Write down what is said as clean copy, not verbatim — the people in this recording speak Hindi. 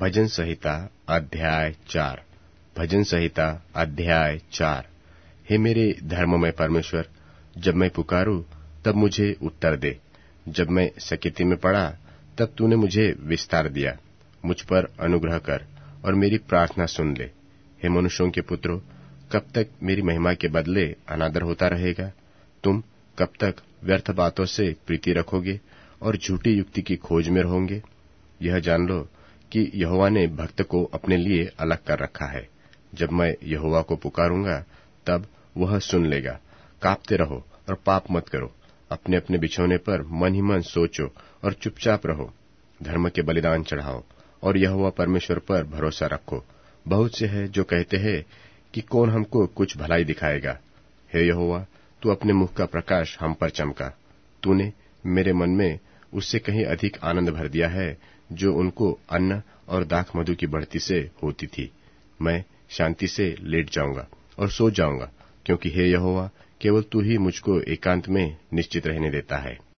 भजन संहिता अध्याय 4। भजन संहिता अध्याय 4। हे मेरे धर्ममय परमेश्वर, जब मैं पुकारूं तब मुझे उत्तर दे। जब मैं सकेती में पड़ा तब तूने मुझे विस्तार दिया। मुझ पर अनुग्रह कर और मेरी प्रार्थना सुन ले। हे मनुष्यों के पुत्रों, कब तक मेरी महिमा के बदले अनादर होता रहेगा? तुम कब तक व्यर्थ बातों से प्रीति रखोगे और झूठी युक्ति की खोज में रहोगे? यह जान लो कि यहोवा ने भक्त को अपने लिए अलग कर रखा है। जब मैं यहोवा को पुकारूंगा तब वह सुन लेगा। कांपते रहो और पाप मत करो। अपने अपने बिछौने पर मन ही मन सोचो और चुपचाप रहो। धर्म के बलिदान चढ़ाओ और यहोवा परमेश्वर पर भरोसा रखो। बहुत से हैं जो कहते हैं कि कौन हमको कुछ भलाई दिखाएगा। हे यहोवा, तू अपने मुख का प्रकाश हम पर चमका। तूने मेरे मन में उससे कहीं अधिक आनंद भर दिया है जो उनको अन्न और दाख मधु की बढ़ती से होती थी। मैं शांति से लेट जाऊंगा और सो जाऊंगा, क्योंकि हे यहोवा, केवल तू ही मुझको एकांत में निश्चित रहने देता है।